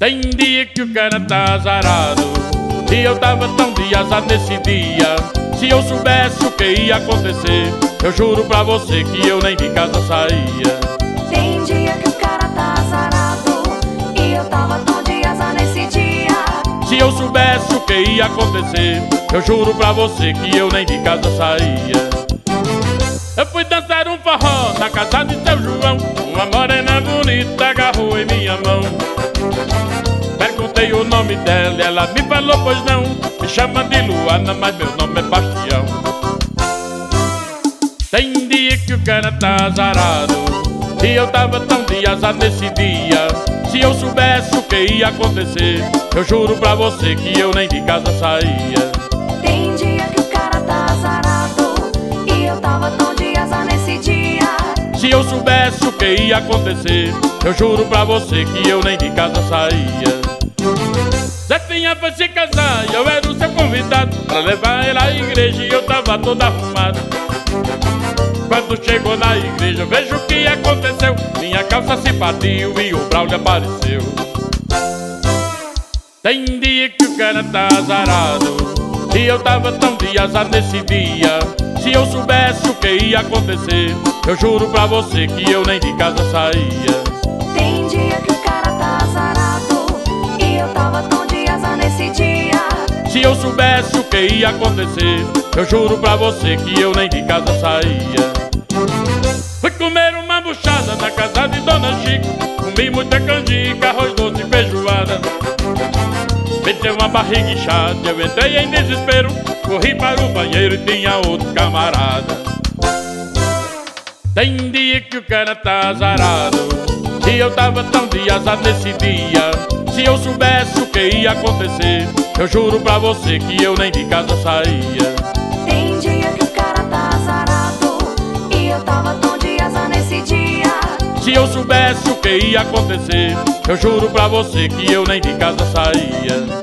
Tem dia que o cara tá azarado e eu tava tão de azar nesse dia. Se eu soubesse o que ia acontecer, eu juro pra você que eu nem de casa saía. Tem dia que o cara tá azarado e eu tava tão de azar nesse dia. Se eu soubesse o que ia acontecer, eu juro pra você que eu nem de casa saía. Eu fui dançar um forró na casa de seu João. Uma morena bonita agarrou em minha mão. Perguntei o nome dela e ela me falou pois não. Me chama de Luana, mas meu nome é Bastião. Tem dia que o cara tá azarado e eu tava tão de azar nesse dia. Se eu soubesse o que ia acontecer, eu juro pra você que eu nem de casa saía. Tem dia que o cara tá azarado e eu tava tão de azar nesse dia. Se eu soubesse o que ia acontecer, eu juro pra você que eu nem de casa saía. Zefinha foi se casar e eu era o seu convidado pra levar ela à igreja e eu tava todo arrumado. Quando chegou na igreja, vejo o que aconteceu. Minha calça se partiu e o Braulio apareceu. Tem dia que o cara tá azarado e eu tava tão de azar nesse dia. Se eu soubesse o que ia acontecer, eu juro pra você que eu nem de casa saía. Tem dia que o cara tá azarado e eu tava tão de azar nesse dia. Se eu soubesse o que ia acontecer, eu juro pra você que eu nem de casa saía. Fui comer uma buchada na casa de Dona Chica. Comi muita canjica, arroz doce e feijoada. Me deu uma barriga inchada, eu entrei em desespero. Corri para o banheiro e tinha outro camarada. Tem dia que o cara tá azarado e eu tava tão de azar nesse dia. Se eu soubesse o que ia acontecer, eu juro pra você que eu nem de casa saía. Tem dia que o cara tá azarado e eu tava tão de azar nesse dia. Se eu soubesse o que ia acontecer, eu juro pra você que eu nem de casa saía.